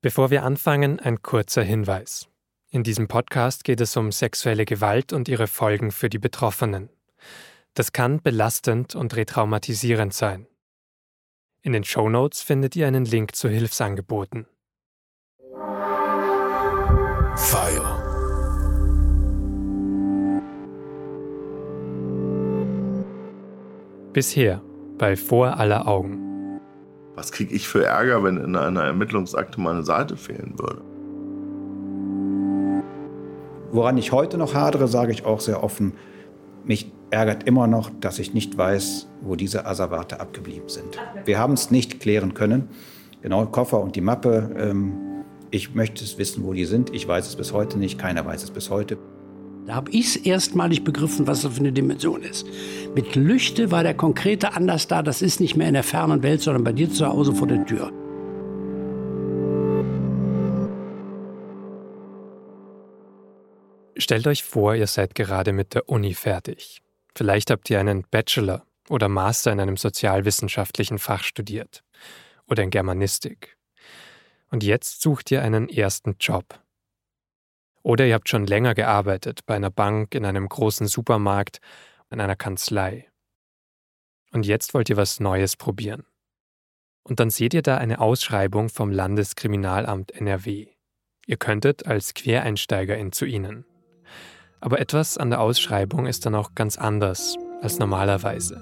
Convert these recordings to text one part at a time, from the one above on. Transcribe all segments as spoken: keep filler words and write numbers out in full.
Bevor wir anfangen, ein kurzer Hinweis. In diesem Podcast geht es um sexuelle Gewalt und ihre Folgen für die Betroffenen. Das kann belastend und retraumatisierend sein. In den Shownotes findet ihr einen Link zu Hilfsangeboten. Fire. Bisher bei Vor aller Augen. Was kriege ich für Ärger, wenn in einer Ermittlungsakte meine Seite fehlen würde? Woran ich heute noch hadere, sage ich auch sehr offen, mich ärgert immer noch, dass ich nicht weiß, wo diese Asservate abgeblieben sind. Wir haben es nicht klären können. Genau, Koffer und die Mappe. Ähm, ich möchte es wissen, wo die sind. Ich weiß es bis heute nicht. Keiner weiß es bis heute. Da habe ich es erstmalig begriffen, was das für eine Dimension ist. Mit Lüchte war der konkrete Anlass da. Das ist nicht mehr in der fernen Welt, sondern bei dir zu Hause vor der Tür. Stellt euch vor, ihr seid gerade mit der Uni fertig. Vielleicht habt ihr einen Bachelor oder Master in einem sozialwissenschaftlichen Fach studiert oder in Germanistik. Und jetzt sucht ihr einen ersten Job. Oder ihr habt schon länger gearbeitet, bei einer Bank, in einem großen Supermarkt, in einer Kanzlei. Und jetzt wollt ihr was Neues probieren. Und dann seht ihr da eine Ausschreibung vom Landeskriminalamt N R W. Ihr könntet als Quereinsteigerin zu ihnen. Aber etwas an der Ausschreibung ist dann auch ganz anders als normalerweise.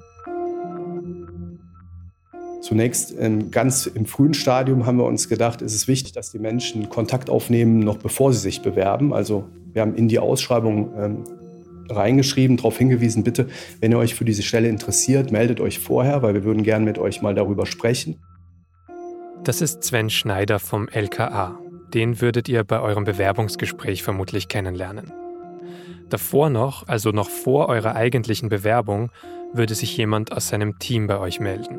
Zunächst ganz im frühen Stadium haben wir uns gedacht, es ist wichtig, dass die Menschen Kontakt aufnehmen, noch bevor sie sich bewerben. Also wir haben in die Ausschreibung ähm, reingeschrieben, darauf hingewiesen, bitte, wenn ihr euch für diese Stelle interessiert, meldet euch vorher, weil wir würden gerne mit euch mal darüber sprechen. Das ist Sven Schneider vom L K A. Den würdet ihr bei eurem Bewerbungsgespräch vermutlich kennenlernen. Davor noch, also noch vor eurer eigentlichen Bewerbung, würde sich jemand aus seinem Team bei euch melden.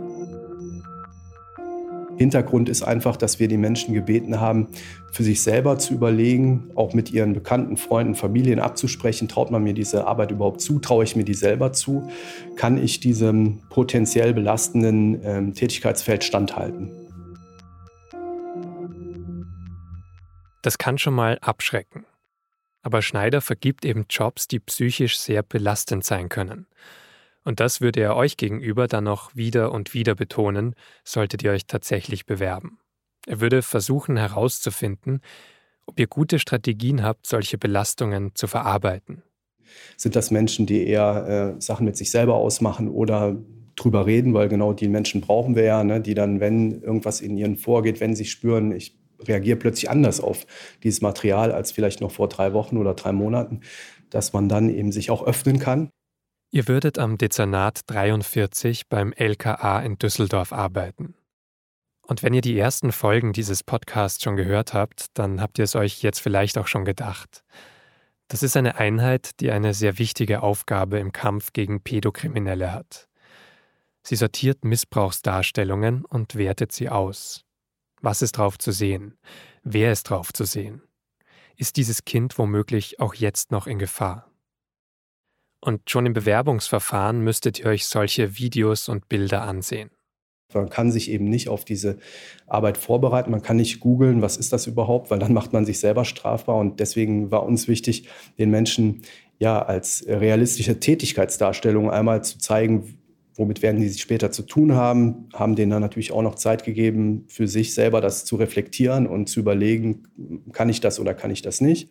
Hintergrund ist einfach, dass wir die Menschen gebeten haben, für sich selber zu überlegen, auch mit ihren Bekannten, Freunden, Familien abzusprechen, traut man mir diese Arbeit überhaupt zu, traue ich mir die selber zu, kann ich diesem potenziell belastenden ähm, Tätigkeitsfeld standhalten. Das kann schon mal abschrecken. Aber Schneider vergibt eben Jobs, die psychisch sehr belastend sein können. Und das würde er euch gegenüber dann noch wieder und wieder betonen, solltet ihr euch tatsächlich bewerben. Er würde versuchen herauszufinden, ob ihr gute Strategien habt, solche Belastungen zu verarbeiten. Sind das Menschen, die eher äh, Sachen mit sich selber ausmachen oder drüber reden, weil genau die Menschen brauchen wir ja, ne, die dann, wenn irgendwas in ihnen vorgeht, wenn sie spüren, ich reagiere plötzlich anders auf dieses Material als vielleicht noch vor drei Wochen oder drei Monaten, dass man dann eben sich auch öffnen kann. Ihr würdet am Dezernat dreiundvierzig beim L K A in Düsseldorf arbeiten. Und wenn ihr die ersten Folgen dieses Podcasts schon gehört habt, dann habt ihr es euch jetzt vielleicht auch schon gedacht. Das ist eine Einheit, die eine sehr wichtige Aufgabe im Kampf gegen Pädokriminelle hat. Sie sortiert Missbrauchsdarstellungen und wertet sie aus. Was ist drauf zu sehen? Wer ist drauf zu sehen? Ist dieses Kind womöglich auch jetzt noch in Gefahr? Und schon im Bewerbungsverfahren müsstet ihr euch solche Videos und Bilder ansehen. Man kann sich eben nicht auf diese Arbeit vorbereiten, man kann nicht googeln, was ist das überhaupt, weil dann macht man sich selber strafbar. Und deswegen war uns wichtig, den Menschen ja als realistische Tätigkeitsdarstellung einmal zu zeigen, womit werden die sich später zu tun haben, haben denen dann natürlich auch noch Zeit gegeben, für sich selber das zu reflektieren und zu überlegen, kann ich das oder kann ich das nicht.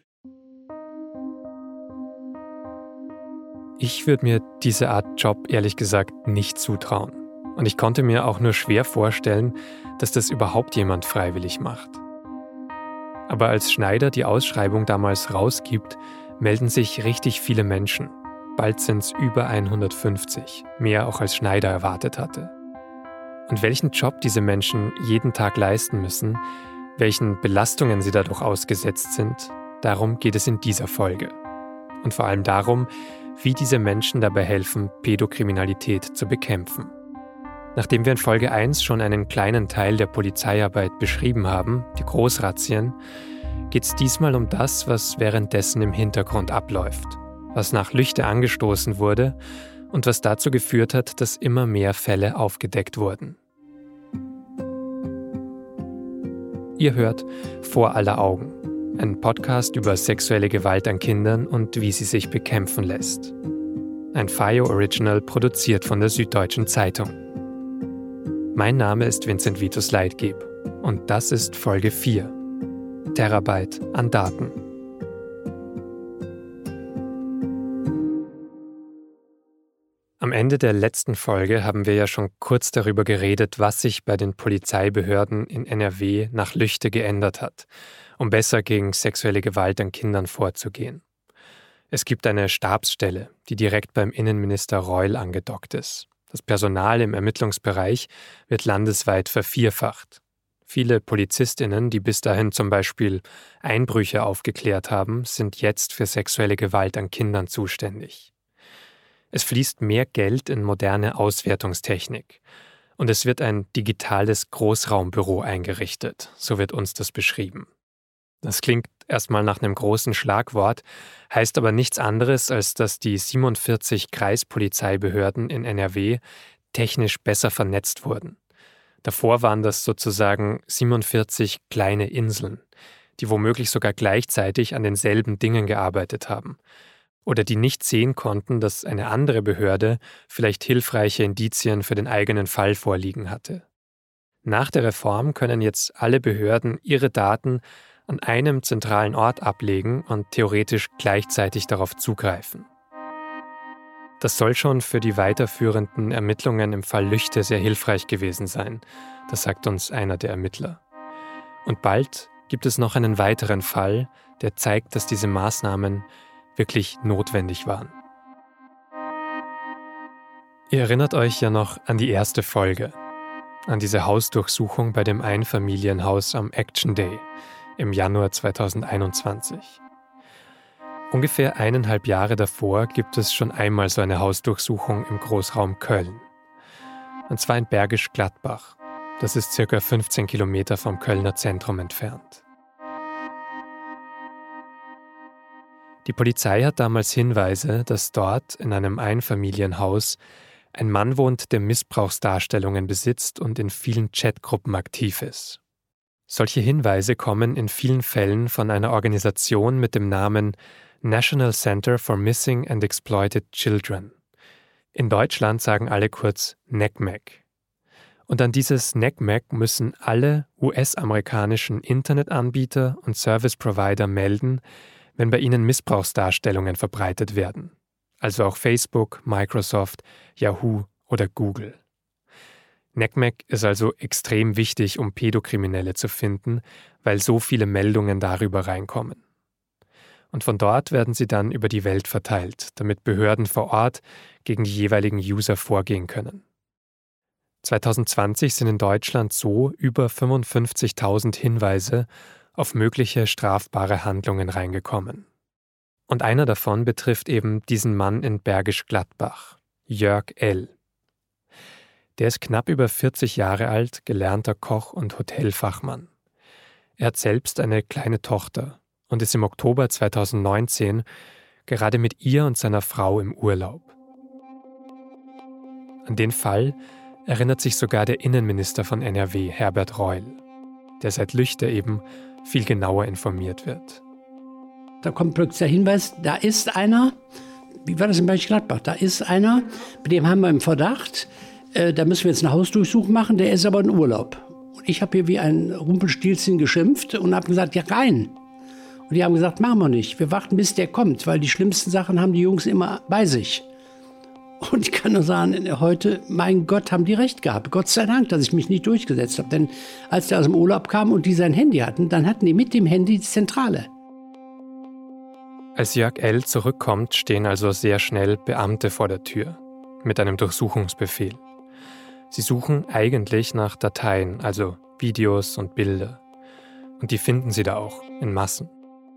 Ich würde mir diese Art Job ehrlich gesagt nicht zutrauen. Und ich konnte mir auch nur schwer vorstellen, dass das überhaupt jemand freiwillig macht. Aber als Schneider die Ausschreibung damals rausgibt, melden sich richtig viele Menschen. Bald sind es über hundertfünfzig, mehr auch als Schneider erwartet hatte. Und welchen Job diese Menschen jeden Tag leisten müssen, welchen Belastungen sie dadurch ausgesetzt sind, darum geht es in dieser Folge. Und vor allem darum, wie diese Menschen dabei helfen, Pädokriminalität zu bekämpfen. Nachdem wir in Folge eins schon einen kleinen Teil der Polizeiarbeit beschrieben haben, die Großrazzien, geht es diesmal um das, was währenddessen im Hintergrund abläuft, was nach Lüchte angestoßen wurde und was dazu geführt hat, dass immer mehr Fälle aufgedeckt wurden. Ihr hört Vor aller Augen, ein Podcast über sexuelle Gewalt an Kindern und wie sie sich bekämpfen lässt. Ein FAIO Original produziert von der Süddeutschen Zeitung. Mein Name ist Vincent Vitus Leitgeb und das ist Folge vier. Terabyte an Daten. Am Ende der letzten Folge haben wir ja schon kurz darüber geredet, was sich bei den Polizeibehörden in N R W nach Lüchte geändert hat, um besser gegen sexuelle Gewalt an Kindern vorzugehen. Es gibt eine Stabsstelle, die direkt beim Innenminister Reul angedockt ist. Das Personal im Ermittlungsbereich wird landesweit vervierfacht. Viele PolizistInnen, die bis dahin zum Beispiel Einbrüche aufgeklärt haben, sind jetzt für sexuelle Gewalt an Kindern zuständig. Es fließt mehr Geld in moderne Auswertungstechnik. Und es wird ein digitales Großraumbüro eingerichtet, so wird uns das beschrieben. Das klingt erstmal nach einem großen Schlagwort, heißt aber nichts anderes, als dass die siebenundvierzig Kreispolizeibehörden in N R W technisch besser vernetzt wurden. Davor waren das sozusagen siebenundvierzig kleine Inseln, die womöglich sogar gleichzeitig an denselben Dingen gearbeitet haben. Oder die nicht sehen konnten, dass eine andere Behörde vielleicht hilfreiche Indizien für den eigenen Fall vorliegen hatte. Nach der Reform können jetzt alle Behörden ihre Daten an einem zentralen Ort ablegen und theoretisch gleichzeitig darauf zugreifen. Das soll schon für die weiterführenden Ermittlungen im Fall Lüchte sehr hilfreich gewesen sein, das sagt uns einer der Ermittler. Und bald gibt es noch einen weiteren Fall, der zeigt, dass diese Maßnahmen wirklich notwendig waren. Ihr erinnert euch ja noch an die erste Folge, an diese Hausdurchsuchung bei dem Einfamilienhaus am Action Day im Januar zweitausendeinundzwanzig. Ungefähr eineinhalb Jahre davor gibt es schon einmal so eine Hausdurchsuchung im Großraum Köln. Und zwar in Bergisch Gladbach. Das ist circa fünfzehn Kilometer vom Kölner Zentrum entfernt. Die Polizei hat damals Hinweise, dass dort in einem Einfamilienhaus ein Mann wohnt, der Missbrauchsdarstellungen besitzt und in vielen Chatgruppen aktiv ist. Solche Hinweise kommen in vielen Fällen von einer Organisation mit dem Namen National Center for Missing and Exploited Children. In Deutschland sagen alle kurz N A C M E C. Und an dieses N A C M E C müssen alle U S-amerikanischen Internetanbieter und Service-Provider melden, wenn bei ihnen Missbrauchsdarstellungen verbreitet werden. Also auch Facebook, Microsoft, Yahoo oder Google. N A C M E C ist also extrem wichtig, um Pädokriminelle zu finden, weil so viele Meldungen darüber reinkommen. Und von dort werden sie dann über die Welt verteilt, damit Behörden vor Ort gegen die jeweiligen User vorgehen können. zweitausendzwanzig sind in Deutschland so über fünfundfünfzigtausend Hinweise auf mögliche strafbare Handlungen reingekommen. Und einer davon betrifft eben diesen Mann in Bergisch Gladbach, Jörg L. Der ist knapp über vierzig Jahre alt, gelernter Koch und Hotelfachmann. Er hat selbst eine kleine Tochter und ist im Oktober zweitausendneunzehn gerade mit ihr und seiner Frau im Urlaub. An den Fall erinnert sich sogar der Innenminister von N R W, Herbert Reul, der seit Lüchte eben viel genauer informiert wird. Da kommt plötzlich der Hinweis, da ist einer, wie war das in Bergisch Gladbach, da ist einer, bei dem haben wir im Verdacht, äh, da müssen wir jetzt eine Hausdurchsuchung machen, der ist aber in Urlaub. Und ich habe hier wie ein Rumpelstilzchen geschimpft und habe gesagt, ja rein. Und die haben gesagt, machen wir nicht, wir warten bis der kommt, weil die schlimmsten Sachen haben die Jungs immer bei sich. Und ich kann nur sagen, heute, mein Gott, haben die recht gehabt. Gott sei Dank, dass ich mich nicht durchgesetzt habe. Denn als der aus dem Urlaub kam und die sein Handy hatten, dann hatten die mit dem Handy die Zentrale. Als Jörg L. zurückkommt, stehen also sehr schnell Beamte vor der Tür mit einem Durchsuchungsbefehl. Sie suchen eigentlich nach Dateien, also Videos und Bilder. Und die finden sie da auch in Massen.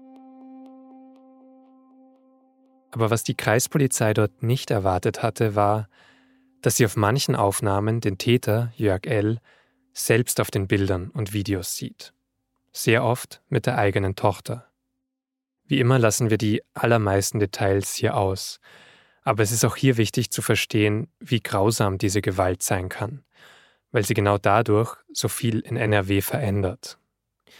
Aber was die Kreispolizei dort nicht erwartet hatte, war, dass sie auf manchen Aufnahmen den Täter, Jörg L., selbst auf den Bildern und Videos sieht. Sehr oft mit der eigenen Tochter. Wie immer lassen wir die allermeisten Details hier aus. Aber es ist auch hier wichtig zu verstehen, wie grausam diese Gewalt sein kann, weil sie genau dadurch so viel in N R W verändert.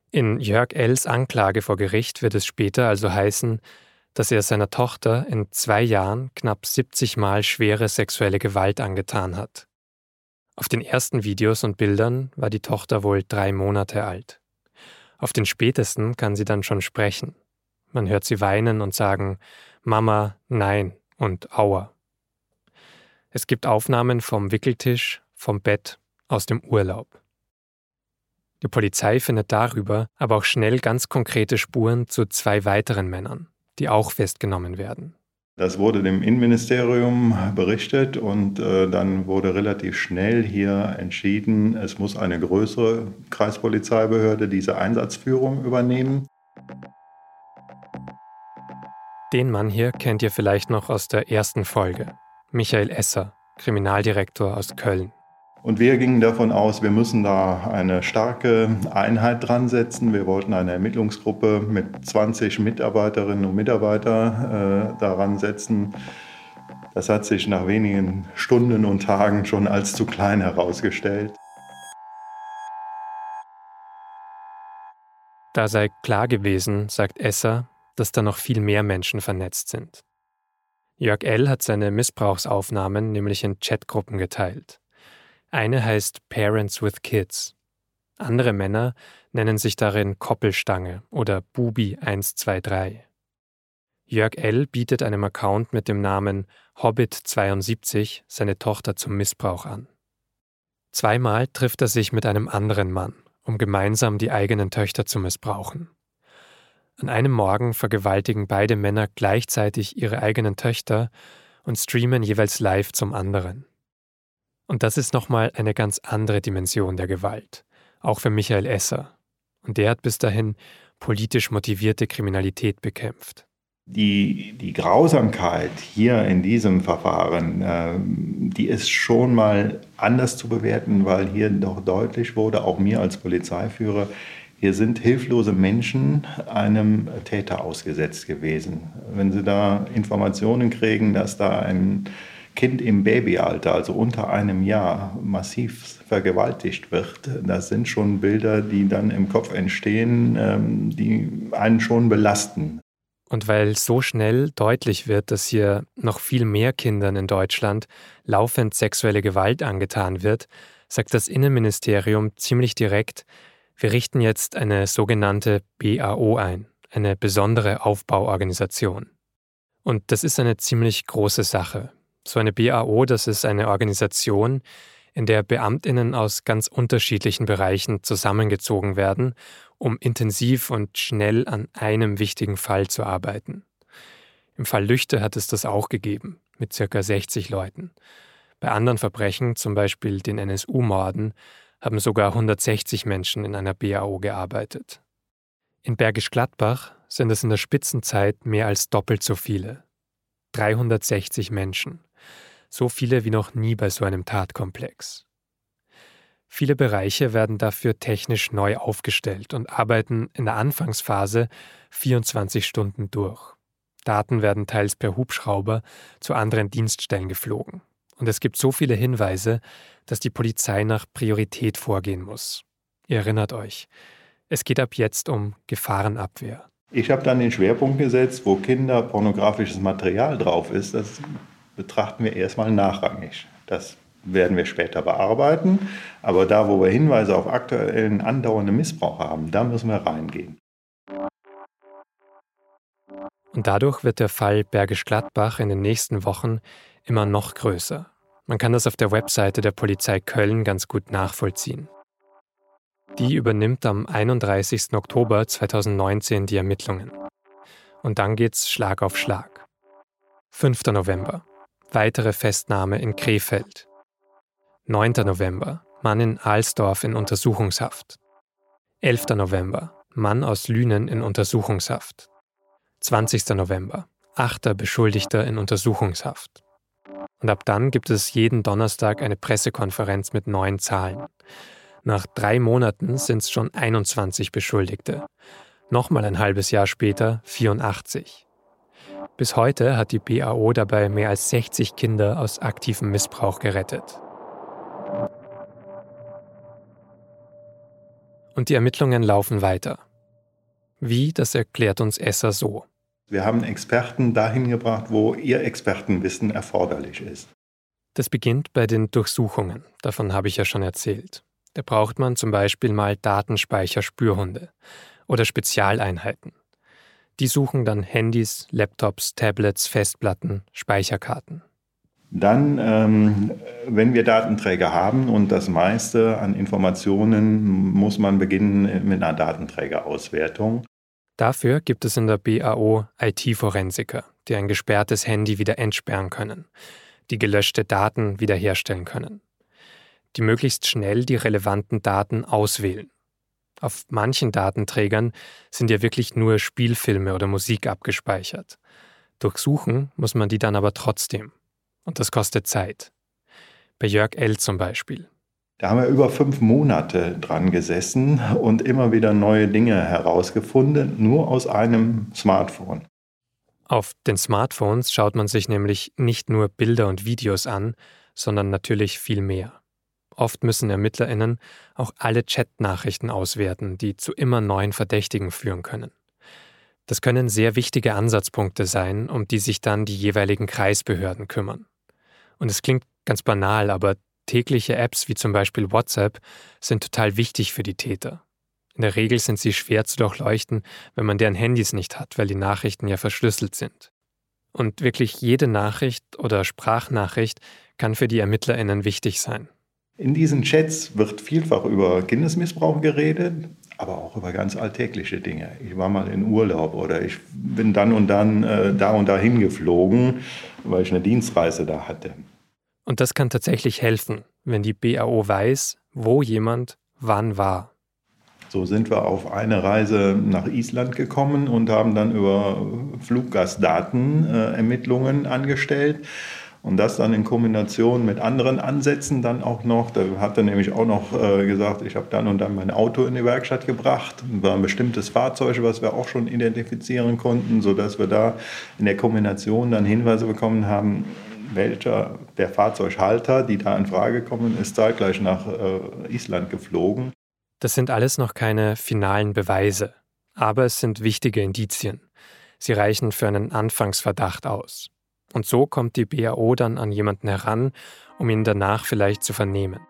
In Jörg L.'s Anklage vor Gericht wird es später also heißen, dass er seiner Tochter in zwei Jahren knapp siebzig Mal schwere sexuelle Gewalt angetan hat. Auf den ersten Videos und Bildern war die Tochter wohl drei Monate alt. Auf den spätesten kann sie dann schon sprechen. Man hört sie weinen und sagen »Mama, nein« und »Aua«. Es gibt Aufnahmen vom Wickeltisch, vom Bett, aus dem Urlaub. Die Polizei findet darüber aber auch schnell ganz konkrete Spuren zu zwei weiteren Männern, die auch festgenommen werden. Das wurde dem Innenministerium berichtet und äh, dann wurde relativ schnell hier entschieden, es muss eine größere Kreispolizeibehörde diese Einsatzführung übernehmen. Den Mann hier kennt ihr vielleicht noch aus der ersten Folge. Michael Esser, Kriminaldirektor aus Köln. Und wir gingen davon aus, wir müssen da eine starke Einheit dran setzen. Wir wollten eine Ermittlungsgruppe mit zwanzig Mitarbeiterinnen und Mitarbeitern äh, daran setzen. Das hat sich nach wenigen Stunden und Tagen schon als zu klein herausgestellt. Da sei klar gewesen, sagt Esser, dass da noch viel mehr Menschen vernetzt sind. Jörg L. hat seine Missbrauchsaufnahmen nämlich in Chatgruppen geteilt. Eine heißt Parents with Kids. Andere Männer nennen sich darin Koppelstange oder Bubi eins zwei drei. Jörg L. bietet einem Account mit dem Namen Hobbit zweiundsiebzig seine Tochter zum Missbrauch an. Zweimal trifft er sich mit einem anderen Mann, um gemeinsam die eigenen Töchter zu missbrauchen. An einem Morgen vergewaltigen beide Männer gleichzeitig ihre eigenen Töchter und streamen jeweils live zum anderen. Und das ist nochmal eine ganz andere Dimension der Gewalt, auch für Michael Esser. Und der hat bis dahin politisch motivierte Kriminalität bekämpft. Die, die Grausamkeit hier in diesem Verfahren, äh, die ist schon mal anders zu bewerten, weil hier doch deutlich wurde, auch mir als Polizeiführer, hier sind hilflose Menschen einem Täter ausgesetzt gewesen. Wenn Sie da Informationen kriegen, dass da ein Kind im Babyalter, also unter einem Jahr, massiv vergewaltigt wird, das sind schon Bilder, die dann im Kopf entstehen, die einen schon belasten. Und weil so schnell deutlich wird, dass hier noch viel mehr Kindern in Deutschland laufend sexuelle Gewalt angetan wird, sagt das Innenministerium ziemlich direkt, wir richten jetzt eine sogenannte B A O ein, eine besondere Aufbauorganisation. Und das ist eine ziemlich große Sache. So eine B A O, das ist eine Organisation, in der BeamtInnen aus ganz unterschiedlichen Bereichen zusammengezogen werden, um intensiv und schnell an einem wichtigen Fall zu arbeiten. Im Fall Lüchte hat es das auch gegeben, mit ca. sechzig Leuten. Bei anderen Verbrechen, zum Beispiel den N S U-Morden, haben sogar hundertsechzig Menschen in einer B A O gearbeitet. In Bergisch Gladbach sind es in der Spitzenzeit mehr als doppelt so viele. dreihundertsechzig Menschen. So viele wie noch nie bei so einem Tatkomplex. Viele Bereiche werden dafür technisch neu aufgestellt und arbeiten in der Anfangsphase vierundzwanzig Stunden durch. Daten werden teils per Hubschrauber zu anderen Dienststellen geflogen. Und es gibt so viele Hinweise, dass die Polizei nach Priorität vorgehen muss. Ihr erinnert euch, es geht ab jetzt um Gefahrenabwehr. Ich habe dann den Schwerpunkt gesetzt, wo kinderpornografisches Material drauf ist. Das betrachten wir erstmal nachrangig. Das werden wir später bearbeiten. Aber da, wo wir Hinweise auf aktuellen andauernden Missbrauch haben, da müssen wir reingehen. Und dadurch wird der Fall Bergisch Gladbach in den nächsten Wochen immer noch größer. Man kann das auf der Webseite der Polizei Köln ganz gut nachvollziehen. Die übernimmt am einunddreißigsten Oktober zweitausendneunzehn die Ermittlungen. Und dann geht's Schlag auf Schlag. fünfter November. Weitere Festnahme in Krefeld. neunter November. Mann in Alsdorf in Untersuchungshaft. elfter November. Mann aus Lünen in Untersuchungshaft. zwanzigster November. Achter Beschuldigter in Untersuchungshaft. Und ab dann gibt es jeden Donnerstag eine Pressekonferenz mit neuen Zahlen. Nach drei Monaten sind es schon einundzwanzig Beschuldigte. Nochmal ein halbes Jahr später vierundachtzig. Bis heute hat die B A O dabei mehr als sechzig Kinder aus aktivem Missbrauch gerettet. Und die Ermittlungen laufen weiter. Wie, das erklärt uns Esser so. Wir haben Experten dahin gebracht, wo ihr Expertenwissen erforderlich ist. Das beginnt bei den Durchsuchungen, davon habe ich ja schon erzählt. Da braucht man zum Beispiel mal Datenspeicherspürhunde oder Spezialeinheiten. Die suchen dann Handys, Laptops, Tablets, Festplatten, Speicherkarten. Dann, ähm, wenn wir Datenträger haben und das meiste an Informationen, muss man beginnen mit einer Datenträgerauswertung. Dafür gibt es in der B A O I T-Forensiker, die ein gesperrtes Handy wieder entsperren können, die gelöschte Daten wiederherstellen können, die möglichst schnell die relevanten Daten auswählen. Auf manchen Datenträgern sind ja wirklich nur Spielfilme oder Musik abgespeichert. Durchsuchen muss man die dann aber trotzdem. Und das kostet Zeit. Bei Jörg L. zum Beispiel. Da haben wir über fünf Monate dran gesessen und immer wieder neue Dinge herausgefunden, nur aus einem Smartphone. Auf den Smartphones schaut man sich nämlich nicht nur Bilder und Videos an, sondern natürlich viel mehr. Oft müssen ErmittlerInnen auch alle Chat-Nachrichten auswerten, die zu immer neuen Verdächtigen führen können. Das können sehr wichtige Ansatzpunkte sein, um die sich dann die jeweiligen Kreisbehörden kümmern. Und es klingt ganz banal, aber tägliche Apps wie zum Beispiel WhatsApp sind total wichtig für die Täter. In der Regel sind sie schwer zu durchleuchten, wenn man deren Handys nicht hat, weil die Nachrichten ja verschlüsselt sind. Und wirklich jede Nachricht oder Sprachnachricht kann für die ErmittlerInnen wichtig sein. In diesen Chats wird vielfach über Kindesmissbrauch geredet, aber auch über ganz alltägliche Dinge. Ich war mal in Urlaub oder ich bin dann und dann äh, da und da hingeflogen, weil ich eine Dienstreise da hatte. Und das kann tatsächlich helfen, wenn die B A O weiß, wo jemand wann war. So sind wir auf eine Reise nach Island gekommen und haben dann über Fluggastdaten äh, Ermittlungen angestellt. Und das dann in Kombination mit anderen Ansätzen dann auch noch. Da hat er nämlich auch noch äh, gesagt, ich habe dann und dann mein Auto in die Werkstatt gebracht. War ein bestimmtes Fahrzeug, was wir auch schon identifizieren konnten, sodass wir da in der Kombination dann Hinweise bekommen haben, welcher der Fahrzeughalter, die da in Frage kommen, ist zeitgleich nach äh, Island geflogen. Das sind alles noch keine finalen Beweise, aber es sind wichtige Indizien. Sie reichen für einen Anfangsverdacht aus. Und so kommt die B A O dann an jemanden heran, um ihn danach vielleicht zu vernehmen.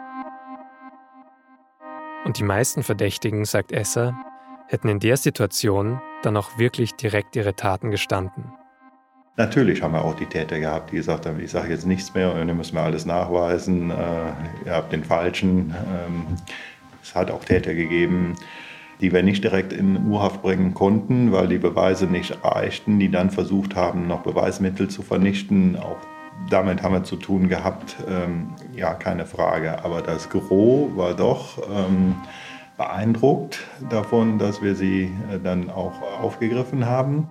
Und die meisten Verdächtigen, sagt Esser, hätten in der Situation dann auch wirklich direkt ihre Taten gestanden. Natürlich haben wir auch die Täter gehabt, die gesagt haben, ich sage jetzt nichts mehr und ihr müsst mir alles nachweisen, äh, ihr habt den Falschen. Ähm, es hat auch Täter gegeben, die wir nicht direkt in U-Haft bringen konnten, weil die Beweise nicht reichten, die dann versucht haben, noch Beweismittel zu vernichten. Auch damit haben wir zu tun gehabt, ähm, ja, keine Frage. Aber das Gros war doch ähm, beeindruckt davon, dass wir sie äh, dann auch aufgegriffen haben.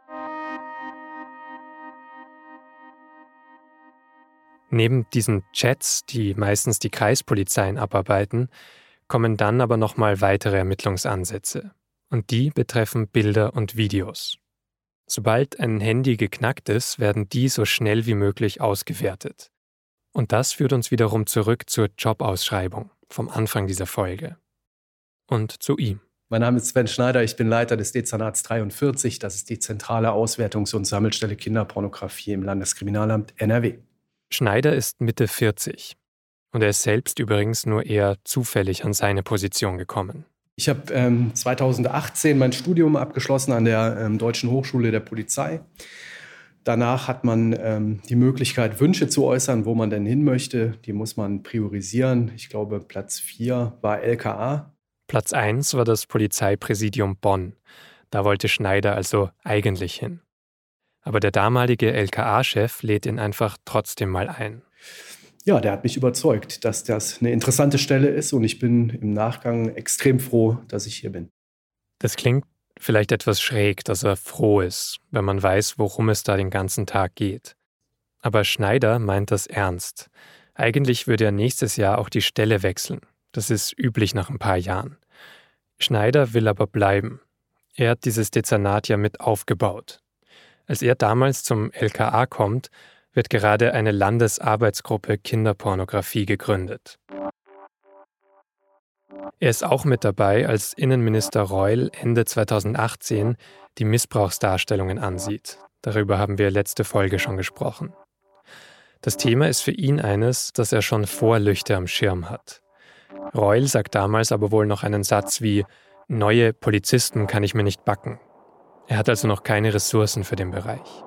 Neben diesen Chats, die meistens die Kreispolizeien abarbeiten, kommen dann aber nochmal weitere Ermittlungsansätze. Und die betreffen Bilder und Videos. Sobald ein Handy geknackt ist, werden die so schnell wie möglich ausgewertet. Und das führt uns wiederum zurück zur Jobausschreibung vom Anfang dieser Folge. Und zu ihm. Mein Name ist Sven Schneider, ich bin Leiter des Dezernats dreiundvierzig. Das ist die zentrale Auswertungs- und Sammelstelle Kinderpornografie im Landeskriminalamt N R W. Schneider ist Mitte vierzig. Und er ist selbst übrigens nur eher zufällig an seine Position gekommen. Ich habe ähm, zweitausendachtzehn mein Studium abgeschlossen an der ähm, Deutschen Hochschule der Polizei. Danach hat man ähm, die Möglichkeit, Wünsche zu äußern, wo man denn hin möchte. Die muss man priorisieren. Ich glaube, Platz vier war L K A. Platz eins war das Polizeipräsidium Bonn. Da wollte Schneider also eigentlich hin. Aber der damalige L K A-Chef lädt ihn einfach trotzdem mal ein. Ja, der hat mich überzeugt, dass das eine interessante Stelle ist und ich bin im Nachgang extrem froh, dass ich hier bin. Das klingt vielleicht etwas schräg, dass er froh ist, wenn man weiß, worum es da den ganzen Tag geht. Aber Schneider meint das ernst. Eigentlich würde er nächstes Jahr auch die Stelle wechseln. Das ist üblich nach ein paar Jahren. Schneider will aber bleiben. Er hat dieses Dezernat ja mit aufgebaut. Als er damals zum L K A kommt, wird gerade eine Landesarbeitsgruppe Kinderpornografie gegründet. Er ist auch mit dabei, als Innenminister Reul Ende zweitausendachtzehn die Missbrauchsdarstellungen ansieht. Darüber haben wir letzte Folge schon gesprochen. Das Thema ist für ihn eines, das er schon vor Lüchte am Schirm hat. Reul sagt damals aber wohl noch einen Satz wie: Neue Polizisten kann ich mir nicht backen. Er hat also noch keine Ressourcen für den Bereich.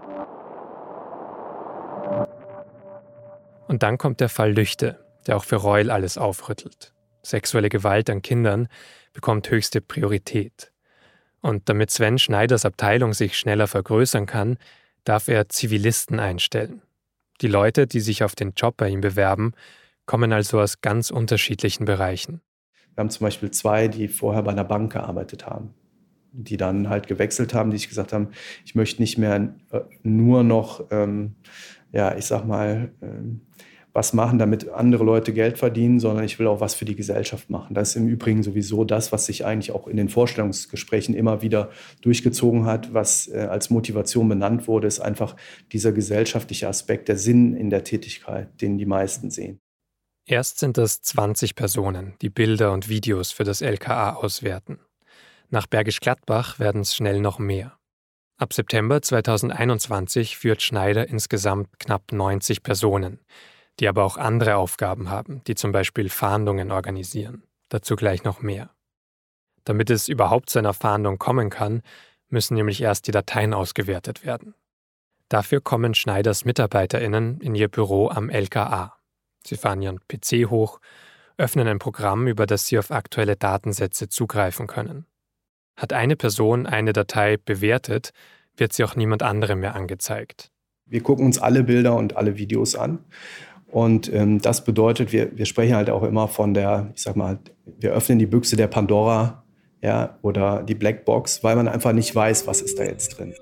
Und dann kommt der Fall Lüchte, der auch für Reul alles aufrüttelt. Sexuelle Gewalt an Kindern bekommt höchste Priorität. Und damit Sven Schneiders Abteilung sich schneller vergrößern kann, darf er Zivilisten einstellen. Die Leute, die sich auf den Job bei ihm bewerben, kommen also aus ganz unterschiedlichen Bereichen. Wir haben zum Beispiel zwei, die vorher bei einer Bank gearbeitet haben, die dann halt gewechselt haben, die sich gesagt haben, ich möchte nicht mehr äh, nur noch, ähm, ja, ich sag mal, ähm, was machen, damit andere Leute Geld verdienen, sondern ich will auch was für die Gesellschaft machen. Das ist im Übrigen sowieso das, was sich eigentlich auch in den Vorstellungsgesprächen immer wieder durchgezogen hat, was äh, als Motivation benannt wurde, ist einfach dieser gesellschaftliche Aspekt, der Sinn in der Tätigkeit, den die meisten sehen. Erst sind es zwanzig Personen, die Bilder und Videos für das L K A auswerten. Nach Bergisch Gladbach werden es schnell noch mehr. Ab September zweitausendeinundzwanzig führt Schneider insgesamt knapp neunzig Personen, die aber auch andere Aufgaben haben, die zum Beispiel Fahndungen organisieren. Dazu gleich noch mehr. Damit es überhaupt zu einer Fahndung kommen kann, müssen nämlich erst die Dateien ausgewertet werden. Dafür kommen Schneiders MitarbeiterInnen in ihr Büro am L K A. Sie fahren ihren P C hoch, öffnen ein Programm, über das sie auf aktuelle Datensätze zugreifen können. Hat eine Person eine Datei bewertet, wird sie auch niemand anderem mehr angezeigt. Wir gucken uns alle Bilder und alle Videos an. Und ähm, das bedeutet, wir, wir sprechen halt auch immer von der, ich sag mal, wir öffnen die Büchse der Pandora, ja, oder die Blackbox, weil man einfach nicht weiß, was ist da jetzt drin.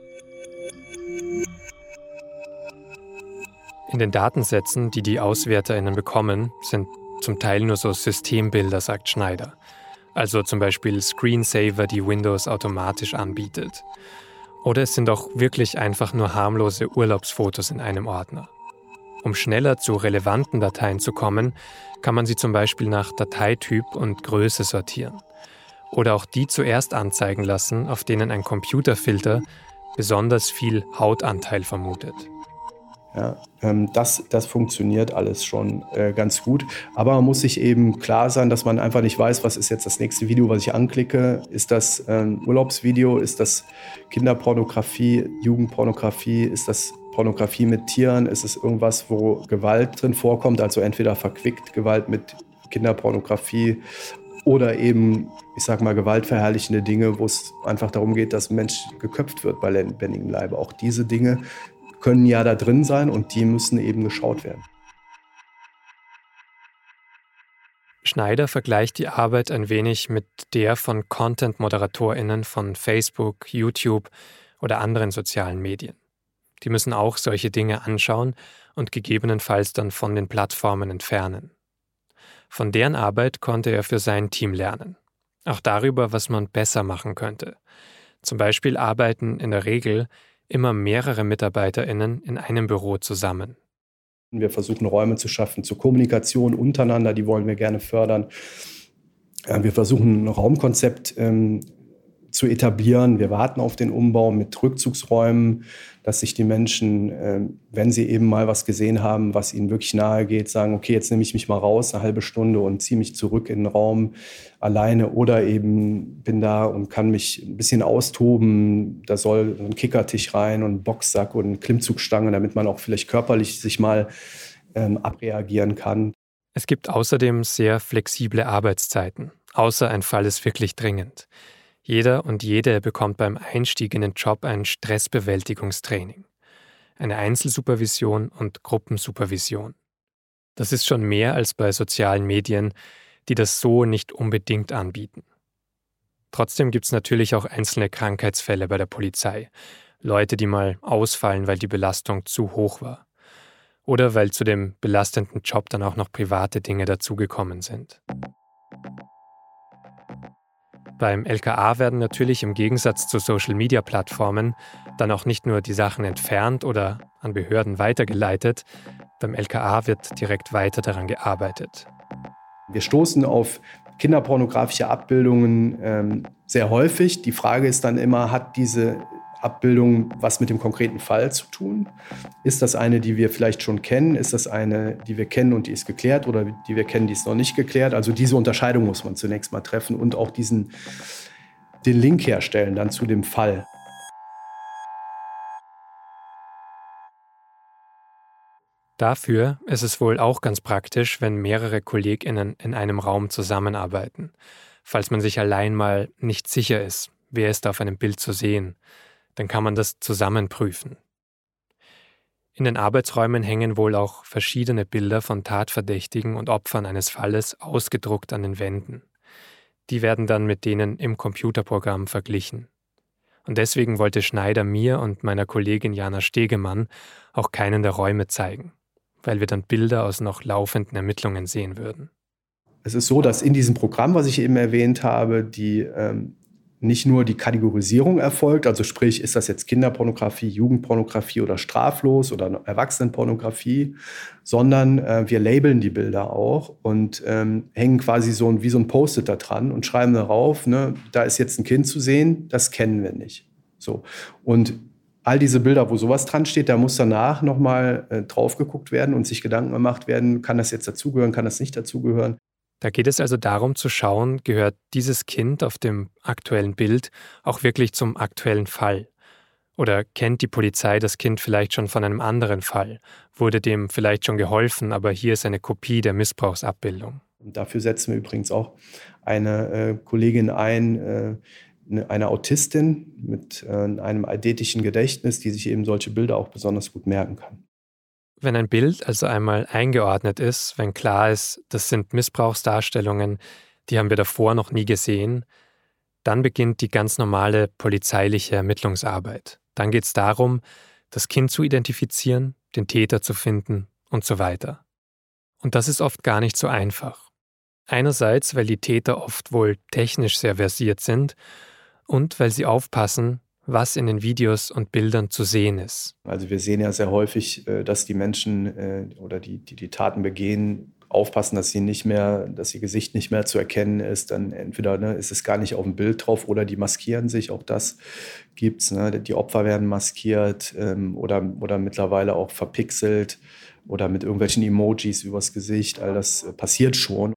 In den Datensätzen, die die AuswärterInnen bekommen, sind zum Teil nur so Systembilder, sagt Schneider. Also zum Beispiel Screensaver, die Windows automatisch anbietet. Oder es sind auch wirklich einfach nur harmlose Urlaubsfotos in einem Ordner. Um schneller zu relevanten Dateien zu kommen, kann man sie zum Beispiel nach Dateityp und Größe sortieren. Oder auch die zuerst anzeigen lassen, auf denen ein Computerfilter besonders viel Hautanteil vermutet. Ja, ähm, das, das funktioniert alles schon äh, ganz gut. Aber man muss sich eben klar sein, dass man einfach nicht weiß, was ist jetzt das nächste Video, was ich anklicke. Ist das ein ähm, Urlaubsvideo? Ist das Kinderpornografie, Jugendpornografie? Ist das Pornografie mit Tieren? Ist es irgendwas, wo Gewalt drin vorkommt? Also entweder verquickt Gewalt mit Kinderpornografie oder eben, ich sag mal, gewaltverherrlichende Dinge, wo es einfach darum geht, dass ein Mensch geköpft wird bei lebendigem Leibe. Auch diese Dinge können ja da drin sein und die müssen eben geschaut werden. Schneider vergleicht die Arbeit ein wenig mit der von Content-ModeratorInnen von Facebook, YouTube oder anderen sozialen Medien. Die müssen auch solche Dinge anschauen und gegebenenfalls dann von den Plattformen entfernen. Von deren Arbeit konnte er für sein Team lernen. Auch darüber, was man besser machen könnte. Zum Beispiel arbeiten in der Regel immer mehrere MitarbeiterInnen in einem Büro zusammen. Wir versuchen Räume zu schaffen zur Kommunikation untereinander, die wollen wir gerne fördern. Wir versuchen ein Raumkonzept ähm, zu etablieren. Wir warten auf den Umbau mit Rückzugsräumen, dass sich die Menschen, äh, wenn sie eben mal was gesehen haben, was ihnen wirklich nahe geht, sagen, okay, jetzt nehme ich mich mal raus, eine halbe Stunde und ziehe mich zurück in den Raum alleine oder eben bin da und kann mich ein bisschen austoben. Da soll ein Kickertisch rein und ein Boxsack und eine Klimmzugstange, damit man auch vielleicht körperlich sich mal ähm, abreagieren kann. Es gibt außerdem sehr flexible Arbeitszeiten, außer ein Fall ist wirklich dringend. Jeder und jede bekommt beim Einstieg in den Job ein Stressbewältigungstraining, eine Einzelsupervision und Gruppensupervision. Das ist schon mehr als bei sozialen Medien, die das so nicht unbedingt anbieten. Trotzdem gibt es natürlich auch einzelne Krankheitsfälle bei der Polizei. Leute, die mal ausfallen, weil die Belastung zu hoch war. Oder weil zu dem belastenden Job dann auch noch private Dinge dazugekommen sind. Beim L K A werden natürlich im Gegensatz zu Social-Media-Plattformen dann auch nicht nur die Sachen entfernt oder an Behörden weitergeleitet, beim L K A wird direkt weiter daran gearbeitet. Wir stoßen auf kinderpornografische Abbildungen ähm, sehr häufig. Die Frage ist dann immer, hat diese Abbildung was mit dem konkreten Fall zu tun? Ist das eine, die wir vielleicht schon kennen? Ist das eine, die wir kennen und die ist geklärt oder die wir kennen, die ist noch nicht geklärt? Also diese Unterscheidung muss man zunächst mal treffen und auch diesen, den Link herstellen dann zu dem Fall. Dafür ist es wohl auch ganz praktisch, wenn mehrere KollegInnen in einem Raum zusammenarbeiten, falls man sich allein mal nicht sicher ist, wer ist auf einem Bild zu sehen. Dann kann man das zusammen prüfen. In den Arbeitsräumen hängen wohl auch verschiedene Bilder von Tatverdächtigen und Opfern eines Falles ausgedruckt an den Wänden. Die werden dann mit denen im Computerprogramm verglichen. Und deswegen wollte Schneider mir und meiner Kollegin Jana Stegemann auch keinen der Räume zeigen, weil wir dann Bilder aus noch laufenden Ermittlungen sehen würden. Es ist so, dass in diesem Programm, was ich eben erwähnt habe, die ähm, nicht nur die Kategorisierung erfolgt, also sprich, ist das jetzt Kinderpornografie, Jugendpornografie oder straflos oder Erwachsenenpornografie, sondern äh, wir labeln die Bilder auch und ähm, hängen quasi so ein, wie so ein Post-it da dran und schreiben darauf, ne, da ist jetzt ein Kind zu sehen, das kennen wir nicht. So. Und all diese Bilder, wo sowas dran steht, da muss danach nochmal äh, drauf geguckt werden und sich Gedanken gemacht werden, kann das jetzt dazugehören, kann das nicht dazugehören. Da geht es also darum zu schauen, gehört dieses Kind auf dem aktuellen Bild auch wirklich zum aktuellen Fall? Oder kennt die Polizei das Kind vielleicht schon von einem anderen Fall? Wurde dem vielleicht schon geholfen, aber hier ist eine Kopie der Missbrauchsabbildung? Und dafür setzen wir übrigens auch eine äh, Kollegin ein, äh, eine Autistin mit äh, einem eidetischen Gedächtnis, die sich eben solche Bilder auch besonders gut merken kann. Wenn ein Bild also einmal eingeordnet ist, wenn klar ist, das sind Missbrauchsdarstellungen, die haben wir davor noch nie gesehen, dann beginnt die ganz normale polizeiliche Ermittlungsarbeit. Dann geht es darum, das Kind zu identifizieren, den Täter zu finden und so weiter. Und das ist oft gar nicht so einfach. Einerseits, weil die Täter oft wohl technisch sehr versiert sind und weil sie aufpassen, was in den Videos und Bildern zu sehen ist. Also wir sehen ja sehr häufig, dass die Menschen oder die, die die Taten begehen, aufpassen, dass sie nicht mehr, dass ihr Gesicht nicht mehr zu erkennen ist. Dann entweder ne, ist es gar nicht auf dem Bild drauf oder die maskieren sich. Auch das gibt's. Ne? Die Opfer werden maskiert ähm, oder, oder mittlerweile auch verpixelt oder mit irgendwelchen Emojis übers Gesicht. All das passiert schon.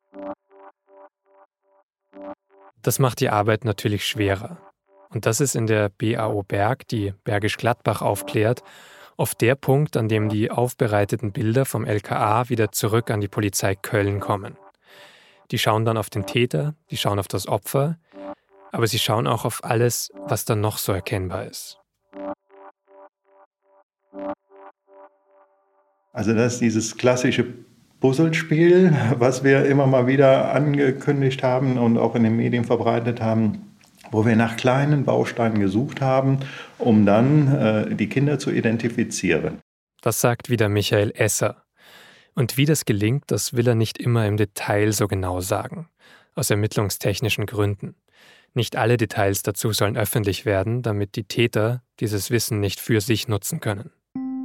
Das macht die Arbeit natürlich schwerer. Und das ist in der B A O Berg, die Bergisch Gladbach aufklärt, oft der Punkt, an dem die aufbereiteten Bilder vom L K A wieder zurück an die Polizei Köln kommen. Die schauen dann auf den Täter, die schauen auf das Opfer, aber sie schauen auch auf alles, was dann noch so erkennbar ist. Also das ist dieses klassische Puzzlespiel, was wir immer mal wieder angekündigt haben und auch in den Medien verbreitet haben, wo wir nach kleinen Bausteinen gesucht haben, um dann äh, die Kinder zu identifizieren. Das sagt wieder Michael Esser. Und wie das gelingt, das will er nicht immer im Detail so genau sagen, aus ermittlungstechnischen Gründen. Nicht alle Details dazu sollen öffentlich werden, damit die Täter dieses Wissen nicht für sich nutzen können.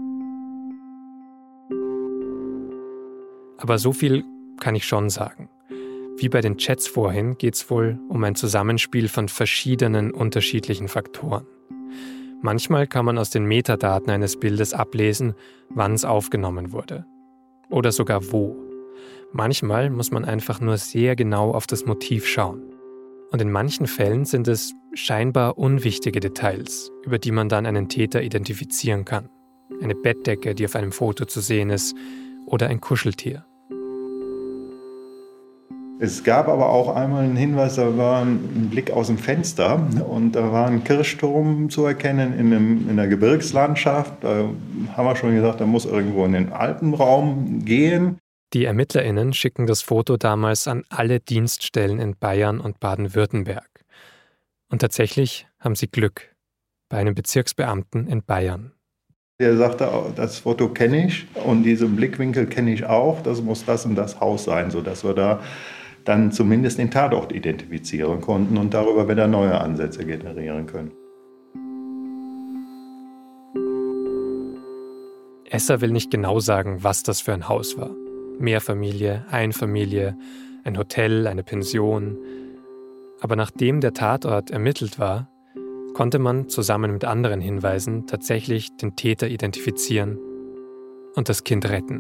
Aber so viel kann ich schon sagen. Wie bei den Chats vorhin geht es wohl um ein Zusammenspiel von verschiedenen unterschiedlichen Faktoren. Manchmal kann man aus den Metadaten eines Bildes ablesen, wann es aufgenommen wurde. Oder sogar wo. Manchmal muss man einfach nur sehr genau auf das Motiv schauen. Und in manchen Fällen sind es scheinbar unwichtige Details, über die man dann einen Täter identifizieren kann. Eine Bettdecke, die auf einem Foto zu sehen ist, oder ein Kuscheltier. Es gab aber auch einmal einen Hinweis, da war ein Blick aus dem Fenster und da war ein Kirchturm zu erkennen in, einem, in der Gebirgslandschaft. Da haben wir schon gesagt, da muss irgendwo in den Alpenraum gehen. Die ErmittlerInnen schicken das Foto damals an alle Dienststellen in Bayern und Baden-Württemberg. Und tatsächlich haben sie Glück bei einem Bezirksbeamten in Bayern. Der sagte, das Foto kenne ich und diesen Blickwinkel kenne ich auch, das muss das und das Haus sein, sodass wir da dann zumindest den Tatort identifizieren konnten und darüber wieder neue Ansätze generieren können. Esser will nicht genau sagen, was das für ein Haus war. Mehrfamilie, Einfamilie, ein Hotel, eine Pension. Aber nachdem der Tatort ermittelt war, konnte man zusammen mit anderen Hinweisen tatsächlich den Täter identifizieren und das Kind retten.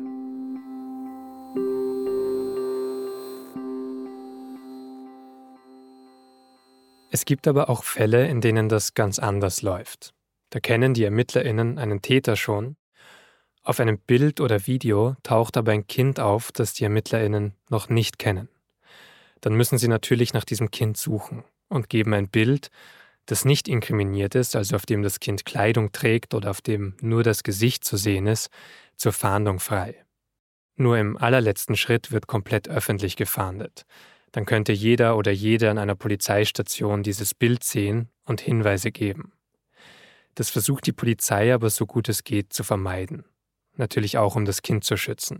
Es gibt aber auch Fälle, in denen das ganz anders läuft. Da kennen die ErmittlerInnen einen Täter schon. Auf einem Bild oder Video taucht aber ein Kind auf, das die ErmittlerInnen noch nicht kennen. Dann müssen sie natürlich nach diesem Kind suchen und geben ein Bild, das nicht inkriminiert ist, also auf dem das Kind Kleidung trägt oder auf dem nur das Gesicht zu sehen ist, zur Fahndung frei. Nur im allerletzten Schritt wird komplett öffentlich gefahndet. Dann könnte jeder oder jede an einer Polizeistation dieses Bild sehen und Hinweise geben. Das versucht die Polizei aber so gut es geht zu vermeiden. Natürlich auch, um das Kind zu schützen.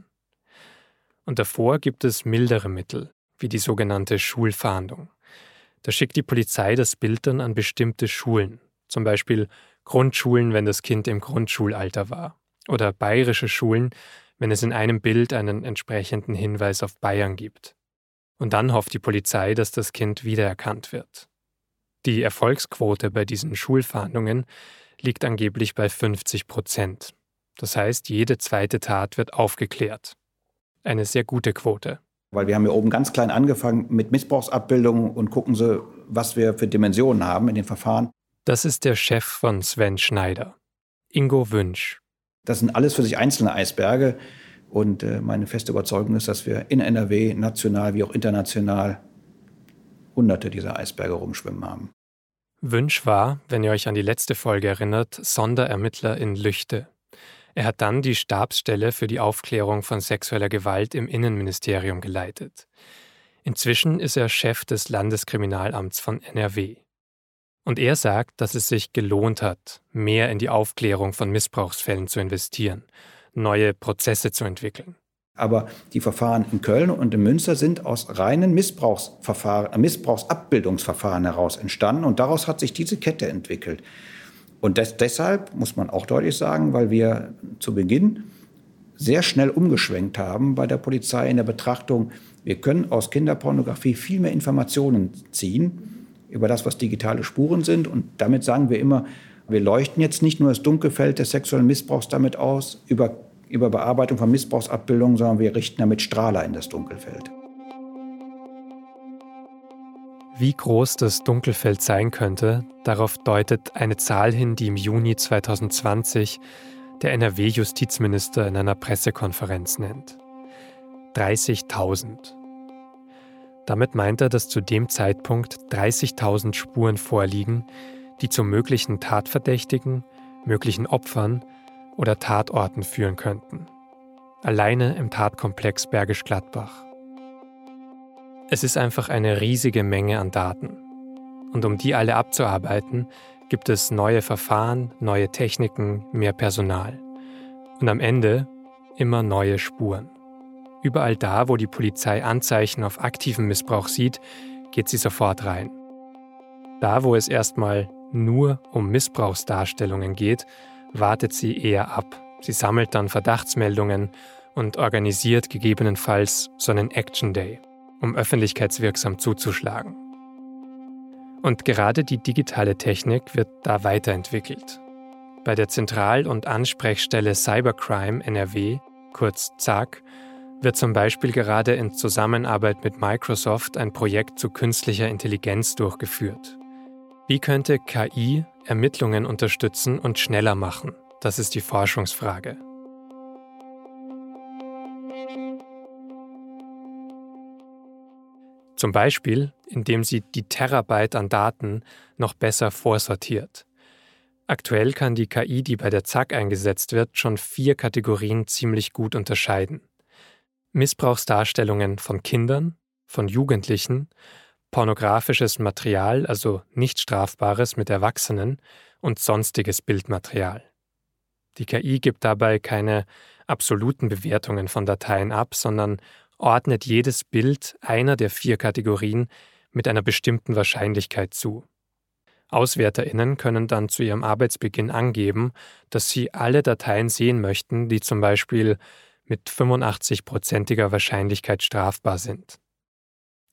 Und davor gibt es mildere Mittel, wie die sogenannte Schulfahndung. Da schickt die Polizei das Bild dann an bestimmte Schulen, zum Beispiel Grundschulen, wenn das Kind im Grundschulalter war, oder bayerische Schulen, wenn es in einem Bild einen entsprechenden Hinweis auf Bayern gibt. Und dann hofft die Polizei, dass das Kind wiedererkannt wird. Die Erfolgsquote bei diesen Schulfahndungen liegt angeblich bei fünfzig Prozent. Das heißt, jede zweite Tat wird aufgeklärt. Eine sehr gute Quote. Weil wir haben hier oben ganz klein angefangen mit Missbrauchsabbildungen und gucken Sie, was wir für Dimensionen haben in den Verfahren. Das ist der Chef von Sven Schneider, Ingo Wünsch. Das sind alles für sich einzelne Eisberge. Und äh, meine feste Überzeugung ist, dass wir in N R W, national wie auch international, hunderte dieser Eisberge rumschwimmen haben. Wünsch war, wenn ihr euch an die letzte Folge erinnert, Sonderermittler in Lüchte. Er hat dann die Stabsstelle für die Aufklärung von sexueller Gewalt im Innenministerium geleitet. Inzwischen ist er Chef des Landeskriminalamts von N R W. Und er sagt, dass es sich gelohnt hat, mehr in die Aufklärung von Missbrauchsfällen zu investieren, neue Prozesse zu entwickeln. Aber die Verfahren in Köln und in Münster sind aus reinen Missbrauchsverfahren, Missbrauchsabbildungsverfahren heraus entstanden. Und daraus hat sich diese Kette entwickelt. Und das, deshalb muss man auch deutlich sagen, weil wir zu Beginn sehr schnell umgeschwenkt haben bei der Polizei in der Betrachtung, wir können aus Kinderpornografie viel mehr Informationen ziehen über das, was digitale Spuren sind. Und damit sagen wir immer, wir leuchten jetzt nicht nur das Dunkelfeld des sexuellen Missbrauchs damit aus, über, über Bearbeitung von Missbrauchsabbildungen, sondern wir richten damit Strahler in das Dunkelfeld. Wie groß das Dunkelfeld sein könnte, darauf deutet eine Zahl hin, die im Juni zwanzig zwanzig der N R W-Justizminister in einer Pressekonferenz nennt. dreißigtausend. Damit meint er, dass zu dem Zeitpunkt dreißigtausend Spuren vorliegen, die zu möglichen Tatverdächtigen, möglichen Opfern oder Tatorten führen könnten. Alleine im Tatkomplex Bergisch Gladbach. Es ist einfach eine riesige Menge an Daten. Und um die alle abzuarbeiten, gibt es neue Verfahren, neue Techniken, mehr Personal. Und am Ende immer neue Spuren. Überall da, wo die Polizei Anzeichen auf aktiven Missbrauch sieht, geht sie sofort rein. Da, wo es erstmal nur um Missbrauchsdarstellungen geht, wartet sie eher ab. Sie sammelt dann Verdachtsmeldungen und organisiert gegebenenfalls so einen Action Day, um öffentlichkeitswirksam zuzuschlagen. Und gerade die digitale Technik wird da weiterentwickelt. Bei der Zentral- und Ansprechstelle Cybercrime N R W, kurz Z A K, wird zum Beispiel gerade in Zusammenarbeit mit Microsoft ein Projekt zu künstlicher Intelligenz durchgeführt. Wie könnte K I Ermittlungen unterstützen und schneller machen? Das ist die Forschungsfrage. Zum Beispiel, indem sie die Terabyte an Daten noch besser vorsortiert. Aktuell kann die K I, die bei der Z A K eingesetzt wird, schon vier Kategorien ziemlich gut unterscheiden. Missbrauchsdarstellungen von Kindern, von Jugendlichen, pornografisches Material, also nicht strafbares mit Erwachsenen und sonstiges Bildmaterial. Die K I gibt dabei keine absoluten Bewertungen von Dateien ab, sondern ordnet jedes Bild einer der vier Kategorien mit einer bestimmten Wahrscheinlichkeit zu. AuswärterInnen können dann zu ihrem Arbeitsbeginn angeben, dass sie alle Dateien sehen möchten, die zum Beispiel mit fünfundachtzig-prozentiger Wahrscheinlichkeit strafbar sind.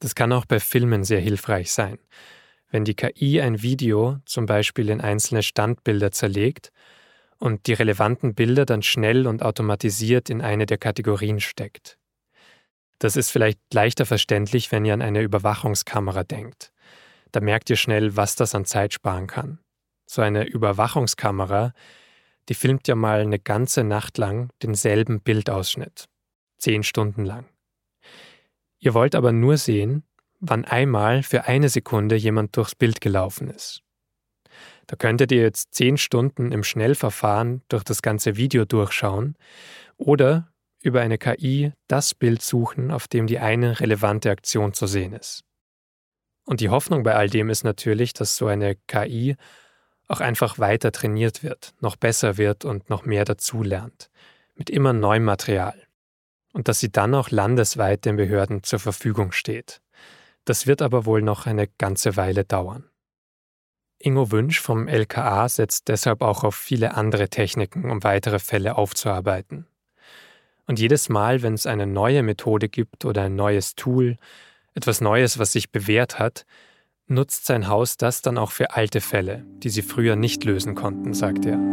Das kann auch bei Filmen sehr hilfreich sein. Wenn die K I ein Video zum Beispiel in einzelne Standbilder zerlegt und die relevanten Bilder dann schnell und automatisiert in eine der Kategorien steckt. Das ist vielleicht leichter verständlich, wenn ihr an eine Überwachungskamera denkt. Da merkt ihr schnell, was das an Zeit sparen kann. So eine Überwachungskamera, die filmt ja mal eine ganze Nacht lang denselben Bildausschnitt. Zehn Stunden lang. Ihr wollt aber nur sehen, wann einmal für eine Sekunde jemand durchs Bild gelaufen ist. Da könntet ihr jetzt zehn Stunden im Schnellverfahren durch das ganze Video durchschauen oder über eine K I das Bild suchen, auf dem die eine relevante Aktion zu sehen ist. Und die Hoffnung bei all dem ist natürlich, dass so eine K I auch einfach weiter trainiert wird, noch besser wird und noch mehr dazulernt, mit immer neuem Material. Und dass sie dann auch landesweit den Behörden zur Verfügung steht. Das wird aber wohl noch eine ganze Weile dauern. Ingo Wünsch vom L K A setzt deshalb auch auf viele andere Techniken, um weitere Fälle aufzuarbeiten. Und jedes Mal, wenn es eine neue Methode gibt oder ein neues Tool, etwas Neues, was sich bewährt hat, nutzt sein Haus das dann auch für alte Fälle, die sie früher nicht lösen konnten, sagt er.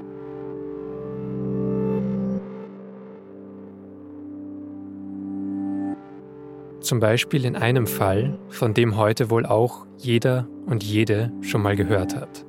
Zum Beispiel in einem Fall, von dem heute wohl auch jeder und jede schon mal gehört hat.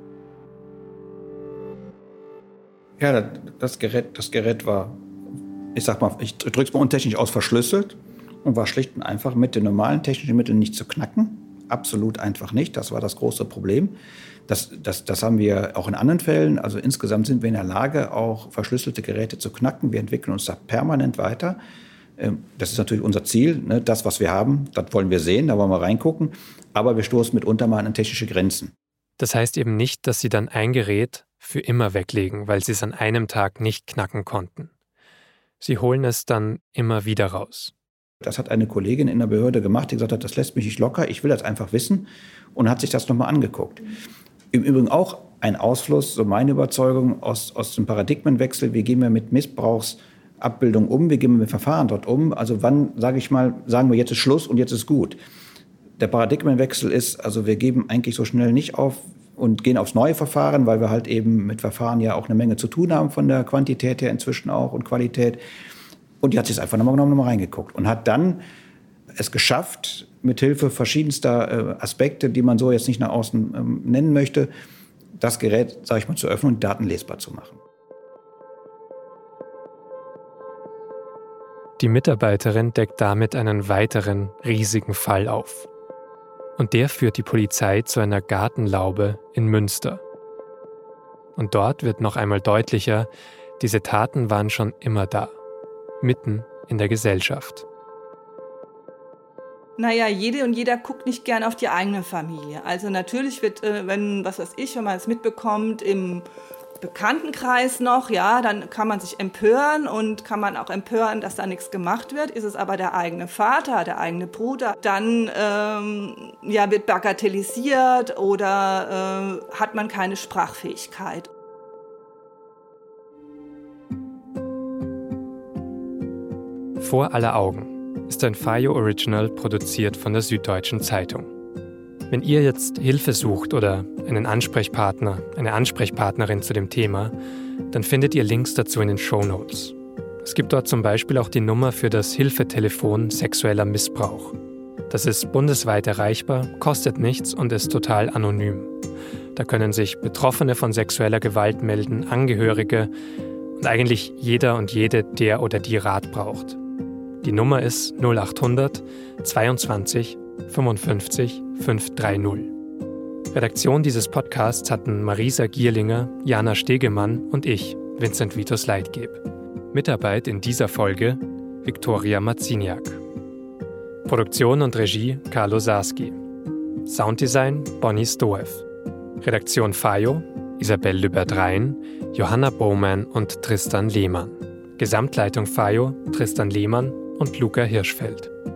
Ja, das Gerät, das Gerät war, ich sag mal, ich drück's mal untechnisch aus, verschlüsselt und war schlicht und einfach mit den normalen technischen Mitteln nicht zu knacken. Absolut einfach nicht. Das war das große Problem. Das, das, das haben wir auch in anderen Fällen. Also insgesamt sind wir in der Lage, auch verschlüsselte Geräte zu knacken. Wir entwickeln uns da permanent weiter. Das ist natürlich unser Ziel. Ne? Das, was wir haben, das wollen wir sehen, da wollen wir reingucken. Aber wir stoßen mitunter mal an technische Grenzen. Das heißt eben nicht, dass Sie dann ein Gerät für immer weglegen, weil Sie es an einem Tag nicht knacken konnten. Sie holen es dann immer wieder raus. Das hat eine Kollegin in der Behörde gemacht, die gesagt hat, das lässt mich nicht locker, ich will das einfach wissen, und hat sich das nochmal angeguckt. Im Übrigen auch ein Ausfluss, so meine Überzeugung, aus, aus dem Paradigmenwechsel, wie gehen wir mit Missbrauchsabbildung um, wie gehen wir mit Verfahren dort um, also wann, sage ich mal, sagen wir, jetzt ist Schluss und jetzt ist gut. Der Paradigmenwechsel ist, also wir geben eigentlich so schnell nicht auf und gehen aufs neue Verfahren, weil wir halt eben mit Verfahren ja auch eine Menge zu tun haben, von der Quantität her inzwischen auch und Qualität. Und die hat sich einfach nochmal genommen, nochmal reingeguckt und hat dann es geschafft, mithilfe verschiedenster äh, Aspekte, die man so jetzt nicht nach außen ähm, nennen möchte, das Gerät, sage ich mal, zu öffnen und die Daten lesbar zu machen. Die Mitarbeiterin deckt damit einen weiteren riesigen Fall auf. Und der führt die Polizei zu einer Gartenlaube in Münster. Und dort wird noch einmal deutlicher, diese Taten waren schon immer da. Mitten in der Gesellschaft. Naja, jede und jeder guckt nicht gern auf die eigene Familie. Also natürlich wird, äh, wenn, was weiß ich, wenn man es mitbekommt im Bekanntenkreis noch, ja, dann kann man sich empören und kann man auch empören, dass da nichts gemacht wird. Ist es aber der eigene Vater, der eigene Bruder, dann ähm, ja, wird bagatellisiert oder äh, hat man keine Sprachfähigkeit. Vor aller Augen ist ein FAIO Original produziert von der Süddeutschen Zeitung. Wenn ihr jetzt Hilfe sucht oder einen Ansprechpartner, eine Ansprechpartnerin zu dem Thema, dann findet ihr Links dazu in den Shownotes. Es gibt dort zum Beispiel auch die Nummer für das Hilfetelefon sexueller Missbrauch. Das ist bundesweit erreichbar, kostet nichts und ist total anonym. Da können sich Betroffene von sexueller Gewalt melden, Angehörige und eigentlich jeder und jede, der oder die Rat braucht. Die Nummer ist null acht hundert zweiundzwanzig fünfundfünfzig fünfhundertdreißig. Redaktion dieses Podcasts hatten Marisa Gierlinger, Jana Stegemann und ich, Vincent Vitus Leitgeb. Mitarbeit in dieser Folge Viktoria Marciniak. Produktion und Regie Carlo Sarski. Sounddesign Bonnie Stoev. Redaktion FAIO Isabelle Lübert-Rhein, Johanna Bowman und Tristan Lehmann. Gesamtleitung FAIO Tristan Lehmann und Luca Hirschfeld.